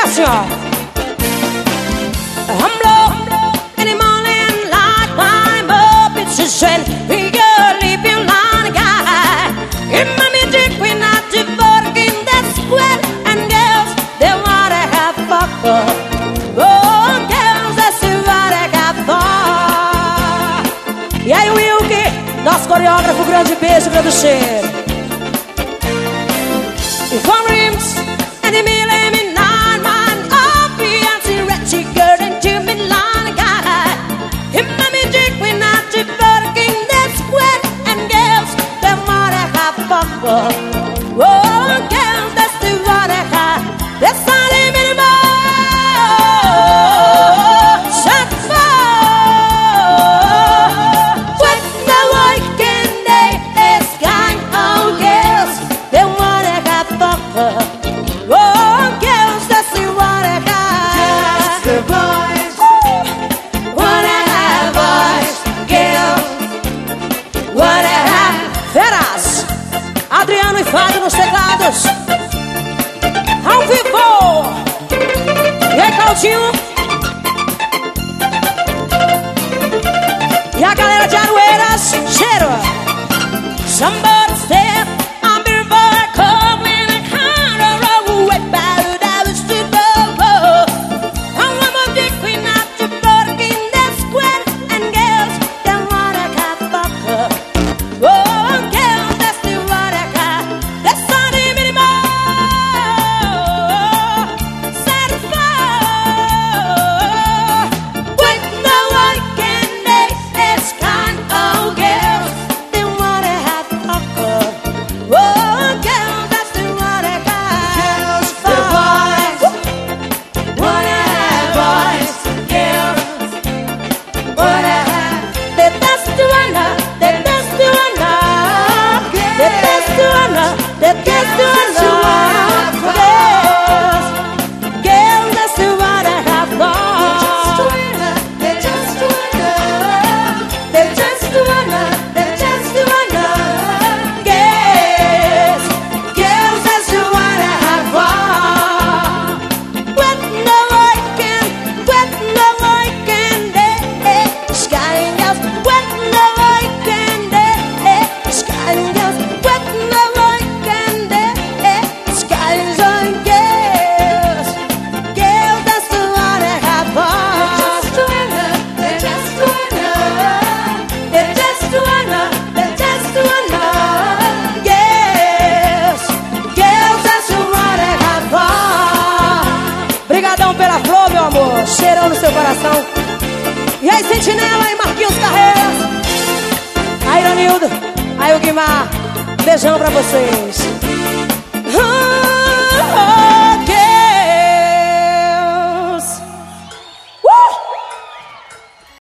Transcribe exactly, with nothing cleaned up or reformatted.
assim, ó. I'm low in the morning light, climb up, it's a strength. We go leave you line guy. In my music, we're not to working that square. And girls, they wanna have fuck. Oh, girls, that's what I got for. E aí, Wilkie, nosso coreógrafo, grande beijo, grande cheiro. If I'm rims and the mill and me nine man up, Beyonce, Reggie, girl, and Jimmy Line guy. In my music, we're not to working that square. And girls, they wanna have fuck. Oh, girls, that's the what I got. That's not a minimum. Shut up. When the weekend day is gone, oh, girls, they wanna have fuck. Oh, girls, that's the what I got. Just the boys Wanna have boys, girls, wanna have feras. Adriano e Fábio nos teclados. Ao vivo. E aí, Claudinho? E a galera de Aroeiras, cheiro. Somebody said I'm the boy coming and kind of roll way back that was to go. I'm a dick queen not to work in that square. And girls, they wanna got fuck up. Oh, girls, that's the what I got. That's not the minimum. Satisfied. With the weekend day, it's gone. Oh, girls, they wanna have fuck up. Oh, girls, that's the what I got. Just the boys wanna have boys, girls wanna have. The best to honor, the best to honor, the best to honor, the best to honor. Girls, girls, that's the what I have for. They just wanna, they just wanna, they just wanna. Girls, girls, that's the what I have for. When the weekend, when the weekend day, sky girls, when the weekend day, sky girls, when the weekend day, sky girls, girls, that's the what I have for. Just wanna, they just wanna, they just wanna, they just wanna. Girls, girls, that's the what I have for. Brigadão pela flor, meu amor, cheirão no seu coração. E aí, Sentinela e Marquinhos Carreiras. Aí, Ironildo, aí o Guimar, beijão pra vocês.